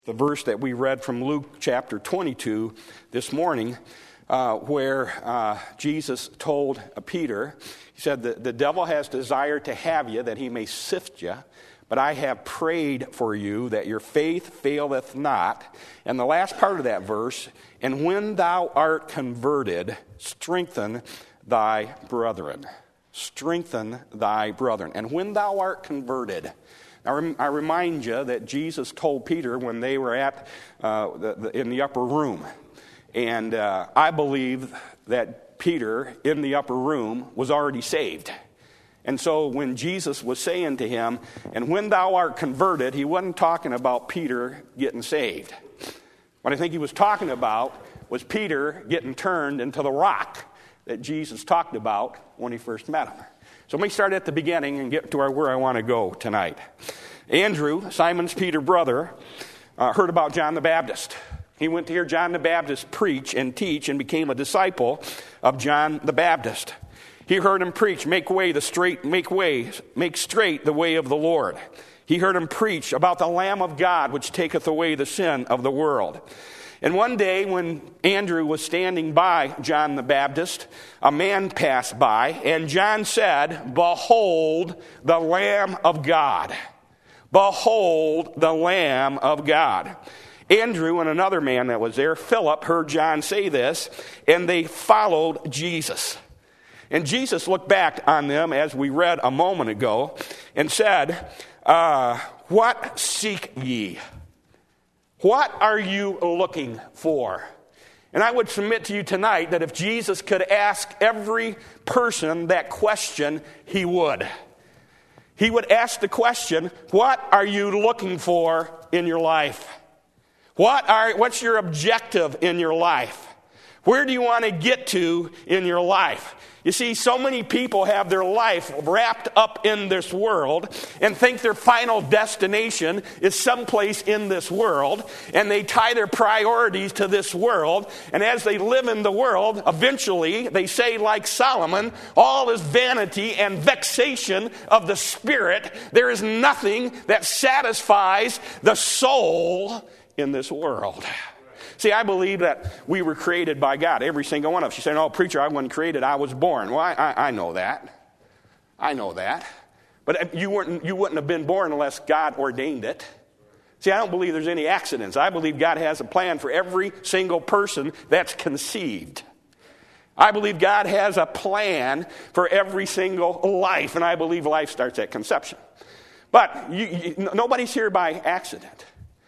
The verse that we read from Luke chapter 22 this morning, where Jesus told Peter, he said, the devil has desired to have you that he may sift you, but I have prayed for you that your faith faileth not. And the last part of that verse, and when thou art converted, strengthen thy brethren. Strengthen thy brethren. And when thou art converted, I remind you that Jesus told Peter when they were in the upper room. And I believe that Peter in the upper room was already saved. And so when Jesus was saying to him, and when thou art converted, he wasn't talking about Peter getting saved. What I think he was talking about was Peter getting turned into the rock that Jesus talked about when he first met him. So let me start at the beginning and get to where I want to go tonight. Andrew, Simon's Peter brother, heard about John the Baptist. He went to hear John the Baptist preach and teach and became a disciple of John the Baptist. He heard him preach, make straight the way of the Lord. He heard him preach about the Lamb of God, which taketh away the sin of the world. And one day when Andrew was standing by John the Baptist, a man passed by, and John said, "Behold the Lamb of God. Behold the Lamb of God." Andrew and another man that was there, Philip, heard John say this, and they followed Jesus. And Jesus looked back on them, as we read a moment ago, and said, "What seek ye? What are you looking for?" And I would submit to you tonight that if Jesus could ask every person that question, he would. He would ask the question, what are you looking for in your life? What's your objective in your life? Where do you want to get to in your life? You see, so many people have their life wrapped up in this world and think their final destination is someplace in this world, and they tie their priorities to this world, and as they live in the world, eventually they say, like Solomon, all is vanity and vexation of the spirit. There is nothing that satisfies the soul in this world. See, I believe that we were created by God, every single one of us. You say, "No, preacher, I wasn't created, I was born." Well, I know that. I know that. But you wouldn't have been born unless God ordained it. See, I don't believe there's any accidents. I believe God has a plan for every single person that's conceived. I believe God has a plan for every single life, and I believe life starts at conception. But nobody's here by accident.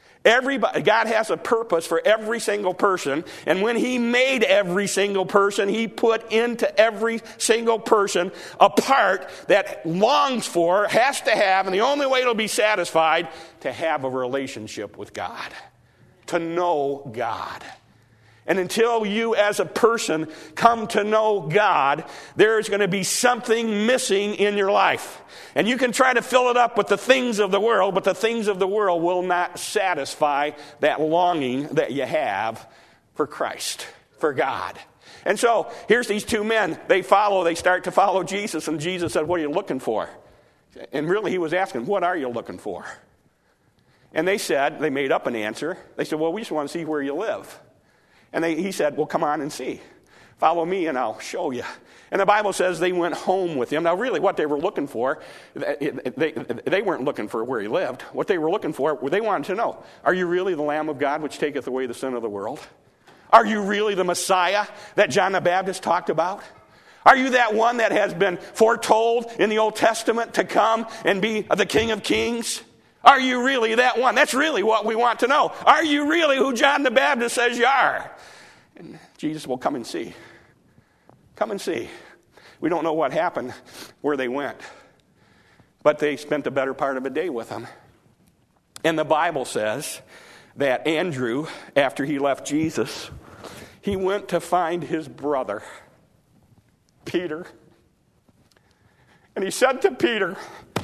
God has a purpose for every single person, and when he made every single person, he put into every single person a part that longs for, has to have, and the only way it'll be satisfied, to have a relationship with God, to know God. And until you as a person come to know God, there's going to be something missing in your life. And you can try to fill it up with the things of the world, but the things of the world will not satisfy that longing that you have for Christ, for God. And so here's these two men. They start to follow Jesus, and Jesus said, "What are you looking for?" And really he was asking, "What are you looking for?" And they made up an answer. They said, "Well, we just want to see where you live." And he said, "Well, come on and see. Follow me and I'll show you." And the Bible says they went home with him. Now, really, what they were looking for, they weren't looking for where he lived. What they were looking for, they wanted to know, are you really the Lamb of God which taketh away the sin of the world? Are you really the Messiah that John the Baptist talked about? Are you that one that has been foretold in the Old Testament to come and be the King of Kings? Are you really that one? That's really what we want to know. Are you really who John the Baptist says you are? And Jesus will come and see. Come and see. We don't know what happened, where they went. But they spent the better part of a day with him. And the Bible says that Andrew, after he left Jesus, he went to find his brother, Peter. And he said to Peter,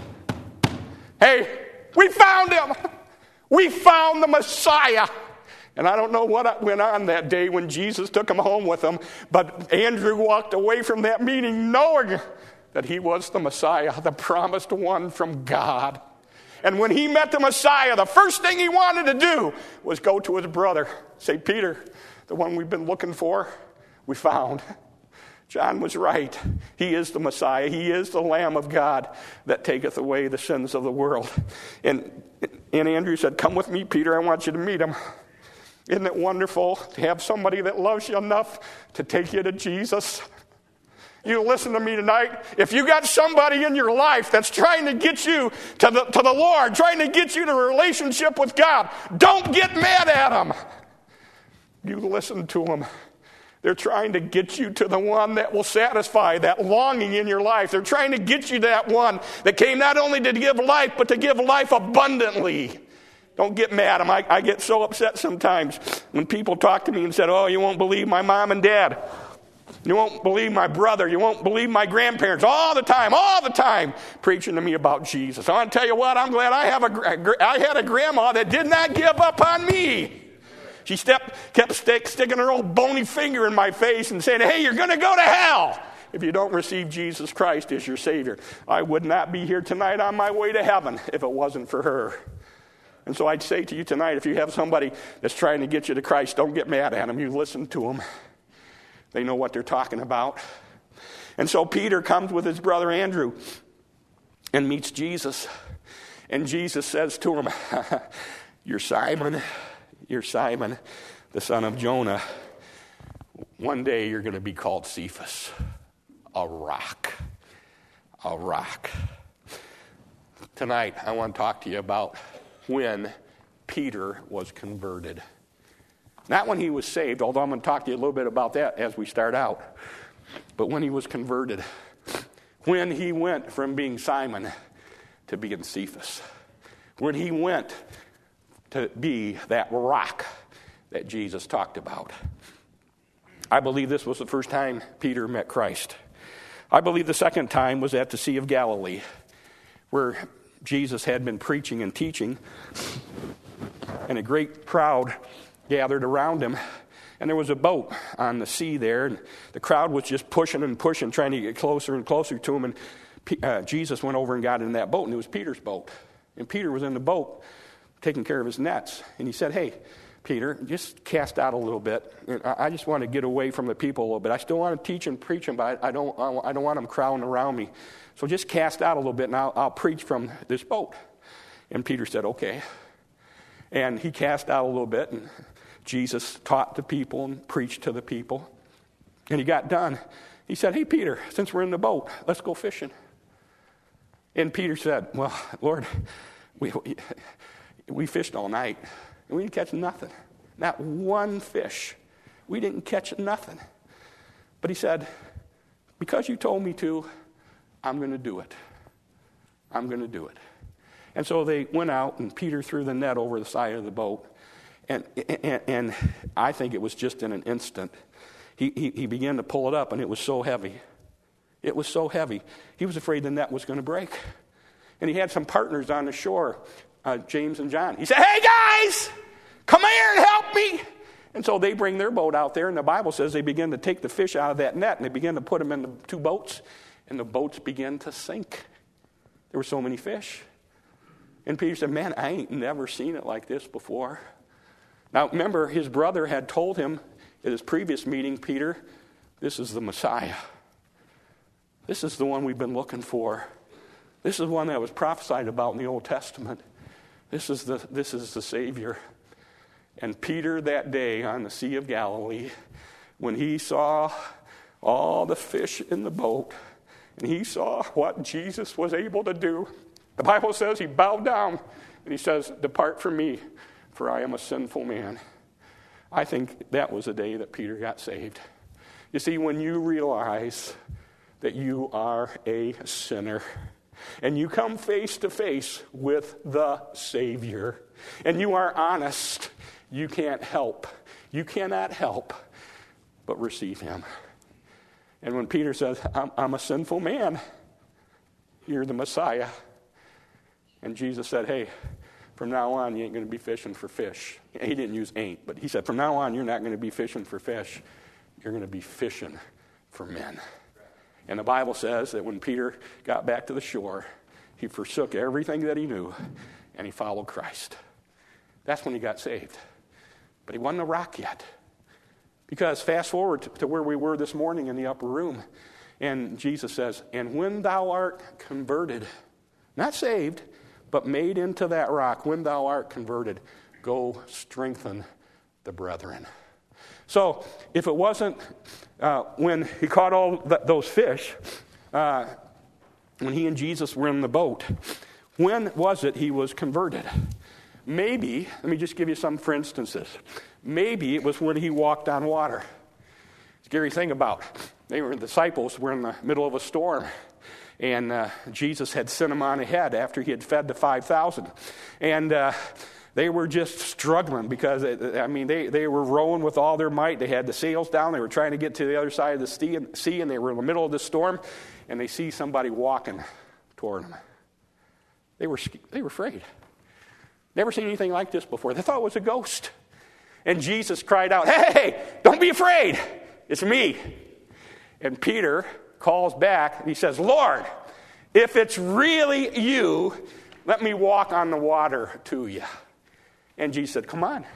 "Hey, we found him. We found the Messiah." And I don't know what went on that day when Jesus took him home with him, but Andrew walked away from that meeting knowing that he was the Messiah, the promised one from God. And when he met the Messiah, the first thing he wanted to do was go to his brother, say, Peter, the one we've been looking for, we found. John was right. He is the Messiah. He is the Lamb of God that taketh away the sins of the world. And Andrew said, come with me, Peter. I want you to meet him. Isn't it wonderful to have somebody that loves you enough to take you to Jesus? You listen to me tonight. If you got somebody in your life that's trying to get you to the Lord, trying to get you to a relationship with God, don't get mad at them. You listen to them. They're trying to get you to the one that will satisfy that longing in your life. They're trying to get you to that one that came not only to give life, but to give life abundantly. Don't get mad at them. I get so upset sometimes when people talk to me and said, oh, you won't believe my mom and dad. You won't believe my brother. You won't believe my grandparents. All the time, preaching to me about Jesus. I want to tell you what, I'm glad I had a grandma that did not give up on me. She kept sticking her old bony finger in my face and saying, hey, you're going to go to hell if you don't receive Jesus Christ as your Savior. I would not be here tonight on my way to heaven if it wasn't for her. And so I'd say to you tonight, if you have somebody that's trying to get you to Christ, don't get mad at them. You listen to them. They know what they're talking about. And so Peter comes with his brother Andrew and meets Jesus. And Jesus says to him, you're Simon, the son of Jonah. One day you're going to be called Cephas, a rock. A rock. Tonight I want to talk to you about when Peter was converted. Not when he was saved, although I'm going to talk to you a little bit about that as we start out. But when he was converted. When he went from being Simon to being Cephas. When he went to be that rock that Jesus talked about. I believe this was the first time Peter met Christ. I believe the second time was at the Sea of Galilee, where Jesus had been preaching and teaching, and a great crowd gathered around him, and there was a boat on the sea there, and the crowd was just pushing and pushing, trying to get closer and closer to him, and Jesus went over and got in that boat, and it was Peter's boat, and Peter was in the boat taking care of his nets, and he said, hey, Peter, just cast out a little bit. And I just want to get away from the people a little bit. I still want to teach and preach them, but I don't want them crowding around me. So just cast out a little bit, and I'll preach from this boat. And Peter said, okay. And he cast out a little bit, and Jesus taught the people and preached to the people. And he got done. He said, hey, Peter, since we're in the boat, let's go fishing. And Peter said, well, Lord, we fished all night, and we didn't catch nothing. Not one fish. We didn't catch nothing. But he said, because you told me to, I'm going to do it. I'm going to do it. And so they went out, and Peter threw the net over the side of the boat. And I think it was just in an instant. He began to pull it up, and it was so heavy. It was so heavy. He was afraid the net was going to break. And he had some partners on the shore, James and John. He said, hey, guys, come here and help me. And so they bring their boat out there, and the Bible says they begin to take the fish out of that net, and they begin to put them in the two boats, and the boats began to sink. There were so many fish. And Peter said, man, I ain't never seen it like this before. Now, remember, his brother had told him at his previous meeting, Peter, this is the Messiah. This is the one we've been looking for. This is one that was prophesied about in the Old Testament. This is the Savior. And Peter that day on the Sea of Galilee, when he saw all the fish in the boat, and he saw what Jesus was able to do, the Bible says he bowed down, and he says, depart from me, for I am a sinful man. I think that was the day that Peter got saved. You see, when you realize that you are a sinner, and you come face to face with the Savior, and you are honest, you cannot help but receive him. And when Peter says, I'm a sinful man, you're the Messiah. And Jesus said, hey, from now on, you ain't going to be fishing for fish. He didn't use ain't, but he said, from now on, you're not going to be fishing for fish. You're going to be fishing for men. And the Bible says that when Peter got back to the shore, He forsook everything that he knew, and he followed Christ. That's when he got saved. But he wasn't a rock yet. Because fast forward to where we were this morning in the upper room, and Jesus says, and when thou art converted, not saved, but made into that rock, when thou art converted, go strengthen the brethren. So if it wasn't when he caught all those fish, when he and Jesus were in the boat, when was it he was converted? Maybe, let me just give you some for instances. Maybe it was when he walked on water. Scary thing about the disciples were in the middle of a storm, and Jesus had sent them on ahead after he had fed the 5,000. And they were just struggling because, they were rowing with all their might. They had the sails down. They were trying to get to the other side of the sea, and they were in the middle of the storm, and they see somebody walking toward them. They were afraid. Never seen anything like this before. They thought it was a ghost. And Jesus cried out, hey, don't be afraid. It's me. And Peter calls back, and he says, Lord, if it's really you, let me walk on the water to you. And Jesus said, come on.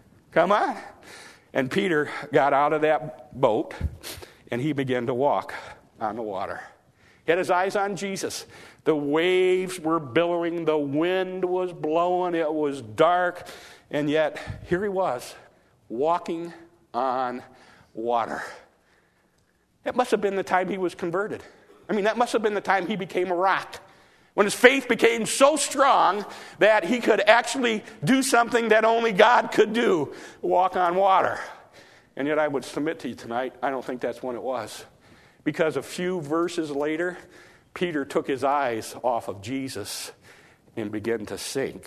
And Peter got out of that boat, and he began to walk on the water. He had his eyes on Jesus. The waves were billowing. The wind was blowing. It was dark. And yet, here he was, walking on water. That must have been the time he was converted. That must have been the time he became a rock. When his faith became so strong that he could actually do something that only God could do, walk on water. And yet I would submit to you tonight, I don't think that's when it was. Because a few verses later, Peter took his eyes off of Jesus and began to sink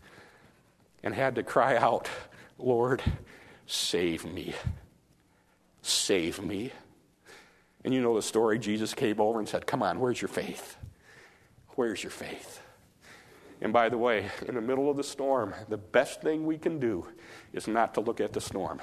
and had to cry out, Lord, save me. Save me. And you know the story. Jesus came over and said, come on, where's your faith? Where's your faith? And by the way, in the middle of the storm, the best thing we can do is not to look at the storm.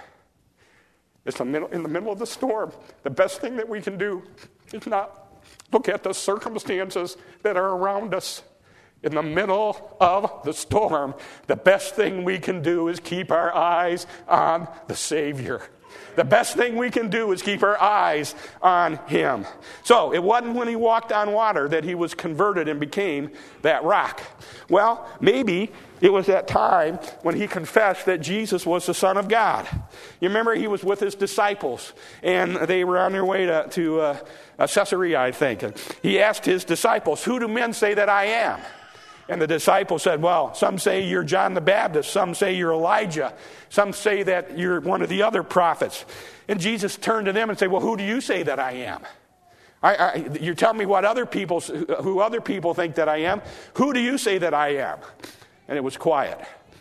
In the middle of the storm, the best thing that we can do is not look at the circumstances that are around us. In the middle of the storm, the best thing we can do is keep our eyes on the Savior. The best thing we can do is keep our eyes on him. So it wasn't when he walked on water that he was converted and became that rock. Well, maybe it was that time when he confessed that Jesus was the Son of God. You remember he was with his disciples, and they were on their way to Caesarea, I think. And he asked his disciples, who do men say that I am? And the disciples said, well, some say you're John the Baptist. Some say you're Elijah. Some say that you're one of the other prophets. And Jesus turned to them and said, well, who do you say that I am? You're telling me who other people think that I am. Who do you say that I am? And it was quiet.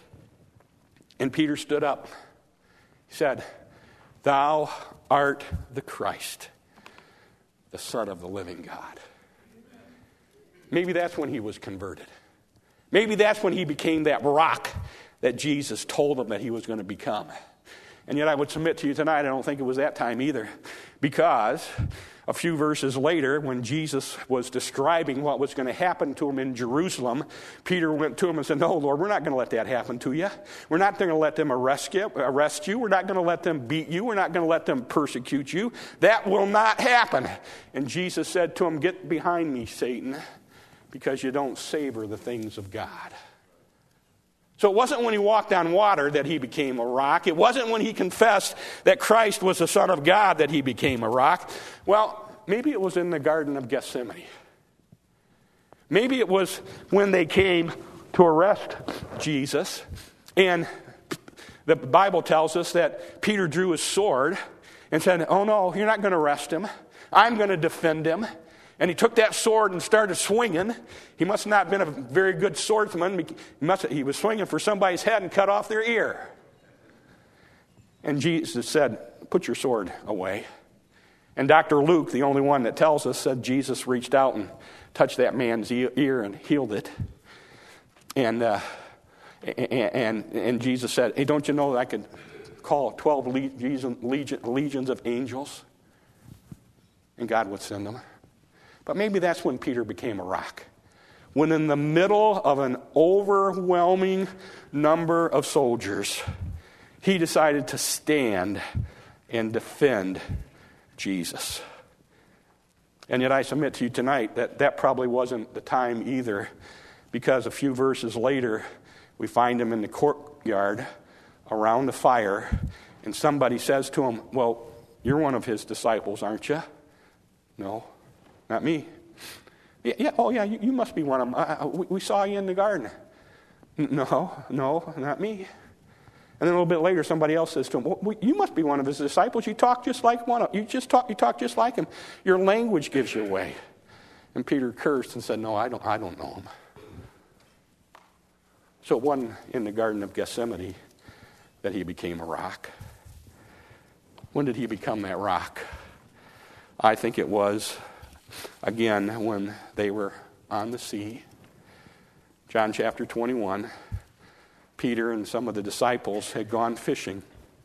And Peter stood up. He said, thou art the Christ, the Son of the living God. Maybe that's when he was converted. Maybe that's when he became that rock that Jesus told him that he was going to become. And yet I would submit to you tonight, I don't think it was that time either. Because a few verses later, when Jesus was describing what was going to happen to him in Jerusalem, Peter went to him and said, no, Lord, we're not going to let that happen to you. We're not going to let them arrest you. We're not going to let them beat you. We're not going to let them persecute you. That will not happen. And Jesus said to him, get behind me, Satan, because you don't savor the things of God. So it wasn't when he walked on water that he became a rock. It wasn't when he confessed that Christ was the Son of God that he became a rock. Well, maybe it was in the Garden of Gethsemane. Maybe it was when they came to arrest Jesus. And the Bible tells us that Peter drew his sword and said, oh no, you're not going to arrest him. I'm going to defend him. And he took that sword and started swinging. He must not have been a very good swordsman. He was swinging for somebody's head and cut off their ear. And Jesus said, put your sword away. And Dr. Luke, the only one that tells us, said Jesus reached out and touched that man's ear and healed it. And Jesus said, hey, don't you know that I could call 12 legions of angels? And God would send them. But maybe that's when Peter became a rock. when in the middle of an overwhelming number of soldiers, he decided to stand and defend Jesus. And yet I submit to you tonight that that probably wasn't the time either, because a few verses later, we find him in the courtyard around the fire, and somebody says to him, well, you're one of his disciples, aren't you? No, not me. You must be one of them. We saw you in the garden. No, not me. And then a little bit later, somebody else says to him, well, you must be one of his disciples. You talk just like one of them. You talk just like him. Your language gives you away. And Peter cursed and said, no, I don't know him. So it wasn't in the Garden of Gethsemane that he became a rock. When did he become that rock? I think it was, again, when they were on the sea. John chapter 21, Peter and some of the disciples had gone fishing.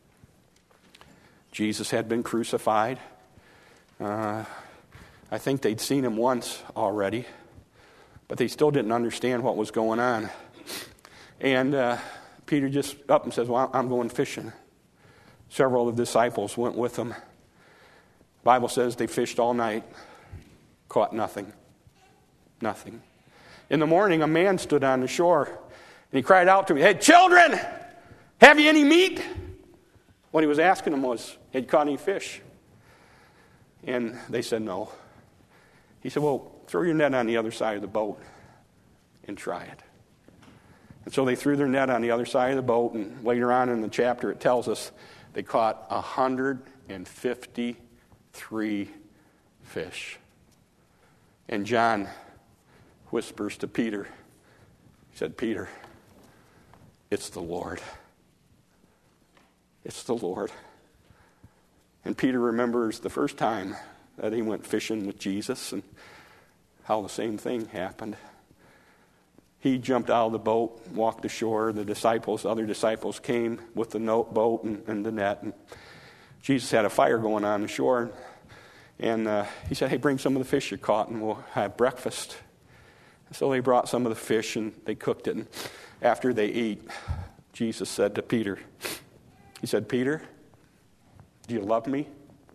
Jesus had been crucified. I think they'd seen him once already, but they still didn't understand what was going on. And Peter just up and says, well, I'm going fishing. Several of the disciples went with him. The Bible says they fished all night, caught nothing. Nothing. In the morning, a man stood on the shore, and he cried out to me, hey, children, have you any meat? What he was asking them was, had you caught any fish? And they said no. He said, well, throw your net on the other side of the boat and try it. And so they threw their net on the other side of the boat, and later on in the chapter it tells us they caught 153 fish. And John whispers to Peter, he said, Peter, it's the Lord. It's the Lord. And Peter remembers the first time that he went fishing with Jesus and how the same thing happened. He jumped out of the boat, walked ashore. The other disciples came with the boat and the net. And Jesus had a fire going on the shore. And he said, hey, bring some of the fish you caught and we'll have breakfast. So they brought some of the fish and they cooked it. And after they ate, Jesus said to Peter, he said, Peter, do you love me?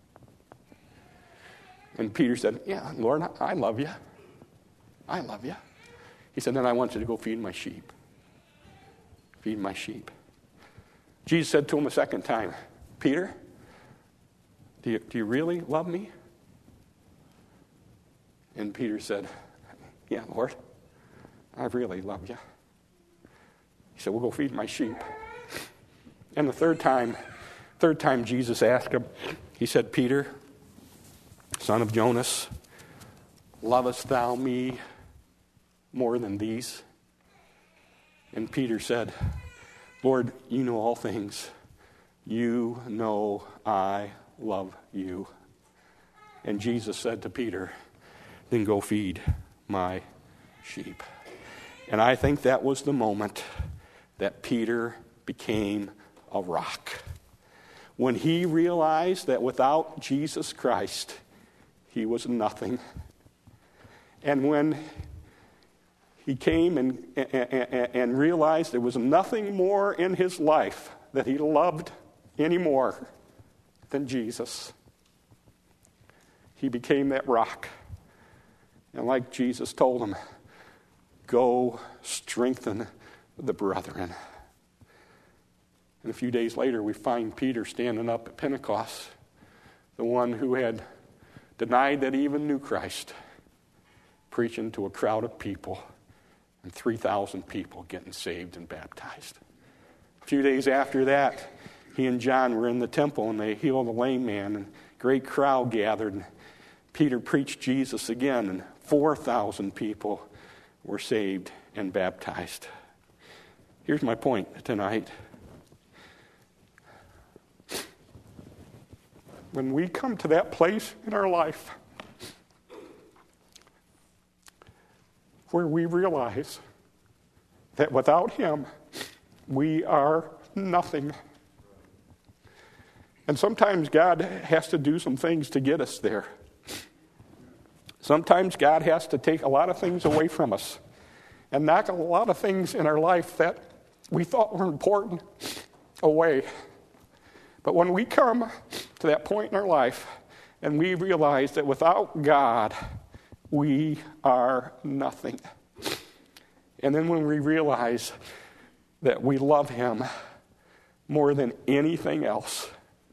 And Peter said, yeah, Lord, I love you. I love you. He said, then I want you to go feed my sheep. Feed my sheep. Jesus said to him a second time, Peter, do you really love me? And Peter said, yeah, Lord, I really love you. He said, well, go feed my sheep. And the third time Jesus asked him, he said, Peter, son of Jonas, lovest thou me more than these? And Peter said, Lord, you know all things. You know I love you. And Jesus said to Peter, then go feed my sheep. And I think that was the moment that Peter became a rock. When he realized that without Jesus Christ, he was nothing. And when he came and realized there was nothing more in his life that he loved anymore than Jesus, he became that rock. And like Jesus told him, go strengthen the brethren. And a few days later, we find Peter standing up at Pentecost, the one who had denied that he even knew Christ, preaching to a crowd of people, and 3,000 people getting saved and baptized. A few days after that, he and John were in the temple, and they healed a lame man, and a great crowd gathered. And Peter preached Jesus again, and 4,000 people were saved and baptized. Here's my point tonight. When we come to that place in our life where we realize that without him, we are nothing. And sometimes God has to do some things to get us there. Sometimes God has to take a lot of things away from us and knock a lot of things in our life that we thought were important away. But when we come to that point in our life and we realize that without God, we are nothing. And then when we realize that we love him more than anything else,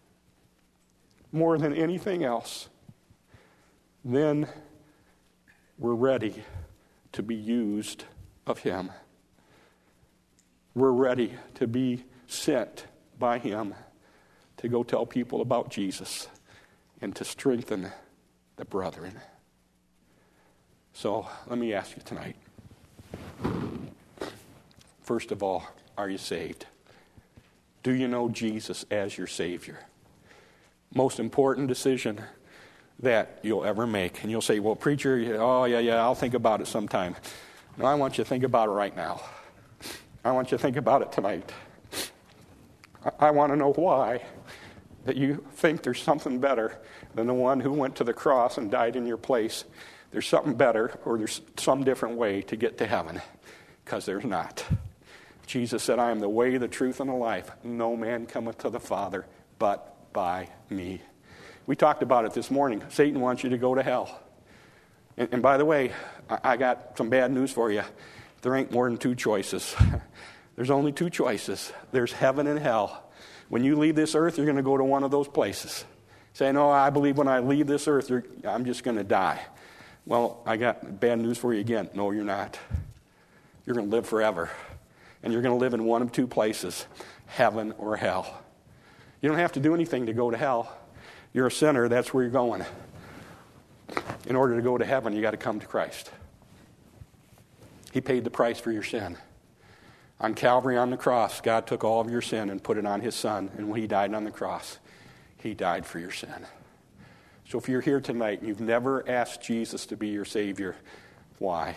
then we're ready to be used of him. We're ready to be sent by him to go tell people about Jesus and to strengthen the brethren. So let me ask you tonight. First of all, are you saved? Do you know Jesus as your Savior? Most important decision that you'll ever make. And you'll say, well, preacher, I'll think about it sometime. No, I want you to think about it right now. I want you to think about it tonight. I want to know why that you think there's something better than the one who went to the cross and died in your place. There's something better, or there's some different way to get to heaven, because there's not. Jesus said, I am the way, the truth, and the life. No man cometh to the Father but by me. We talked about it this morning. Satan wants you to go to hell. And by the way, I got some bad news for you. There ain't more than two choices. There's only two choices. There's heaven and hell. When you leave this earth, you're going to go to one of those places. Say, no, I believe when I leave this earth, I'm just going to die. Well, I got bad news for you again. No, you're not. You're going to live forever. And you're going to live in one of two places, heaven or hell. You don't have to do anything to go to hell. You're a sinner, that's where you're going. In order to go to heaven, you got to come to Christ. He paid the price for your sin. On Calvary, on the cross, God took all of your sin and put it on his Son. And when he died on the cross, he died for your sin. So if you're here tonight and you've never asked Jesus to be your Savior, why?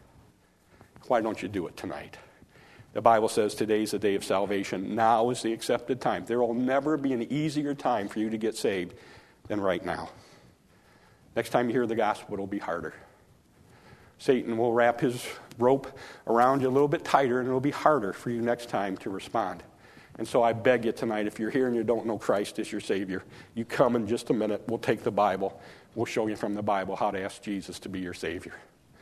Why don't you do it tonight? The Bible says today's the day of salvation. Now is the accepted time. There will never be an easier time for you to get saved than right now. Next time you hear the gospel, it'll be harder. Satan will wrap his rope around you a little bit tighter, and it'll be harder for you next time to respond. And so I beg you tonight, if you're here and you don't know Christ as your Savior, you come in just a minute. We'll take the Bible. We'll show you from the Bible how to ask Jesus to be your Savior.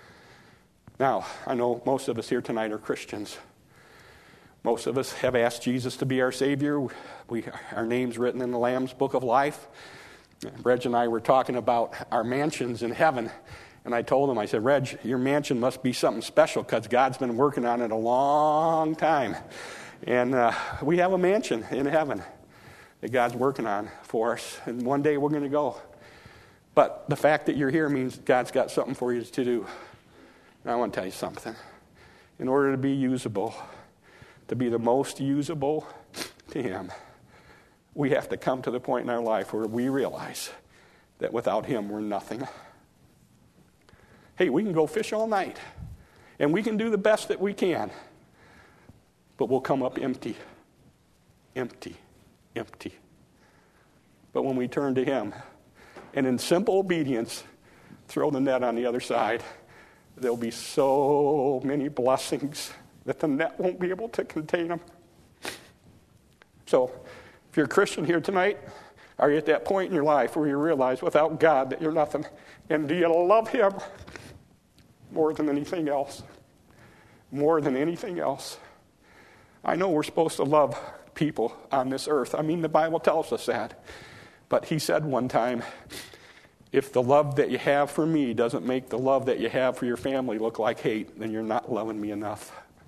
Now, I know most of us here tonight are Christians. Most of us have asked Jesus to be our Savior. Our name's written in the Lamb's Book of Life. Reg and I were talking about our mansions in heaven. And I told him, I said, Reg, your mansion must be something special because God's been working on it a long time. And we have a mansion in heaven that God's working on for us. And one day we're going to go. But the fact that you're here means God's got something for you to do. And I want to tell you something. In order to be usable, to be the most usable to him, we have to come to the point in our life where we realize that without him we're nothing. Hey, we can go fish all night, and we can do the best that we can, but we'll come up empty. Empty. But when we turn to him, and in simple obedience, throw the net on the other side, there'll be so many blessings that the net won't be able to contain them. So, if you're a Christian here tonight, are you at that point in your life where you realize without God that you're nothing? And do you love him more than anything else? More than anything else. I know we're supposed to love people on this earth. I mean, the Bible tells us that. But he said one time, if the love that you have for me doesn't make the love that you have for your family look like hate, then you're not loving me enough.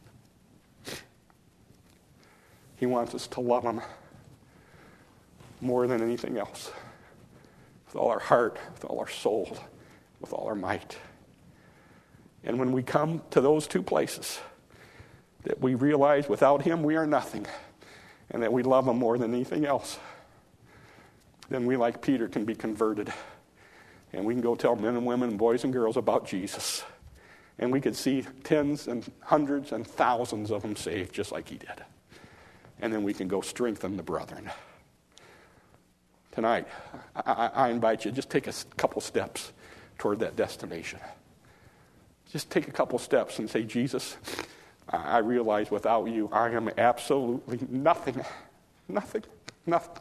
He wants us to love him more than anything else. With all our heart, with all our soul, with all our might. And when we come to those two places, that we realize without him we are nothing, and that we love him more than anything else, then we, like Peter, can be converted. And we can go tell men and women and boys and girls about Jesus. And we could see tens and hundreds and thousands of them saved just like he did. And then we can go strengthen the brethren. Tonight, I invite you, just take a couple steps toward that destination. just take a couple steps and say, Jesus, I realize without you, I am absolutely nothing. Nothing. Nothing.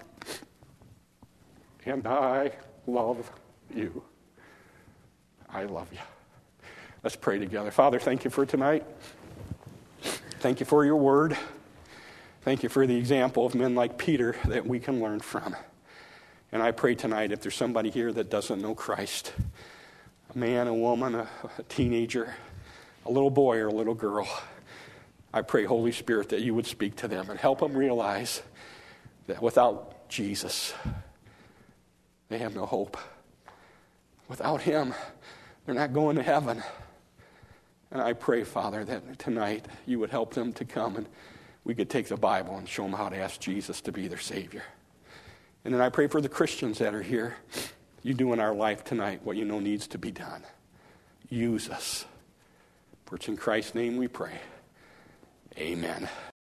And I love you. I love you. Let's pray together. Father, thank you for tonight. Thank you for your word. Thank you for the example of men like Peter that we can learn from. And I pray tonight, if there's somebody here that doesn't know Christ, a man, a woman, a teenager, a little boy or a little girl, I pray, Holy Spirit, that you would speak to them and help them realize that without Jesus, they have no hope. Without him, they're not going to heaven. And I pray, Father, that tonight you would help them to come and we could take the Bible and show them how to ask Jesus to be their Savior. And then I pray for the Christians that are here. You do in our life tonight what you know needs to be done. Use us. For it's in Christ's name we pray. Amen.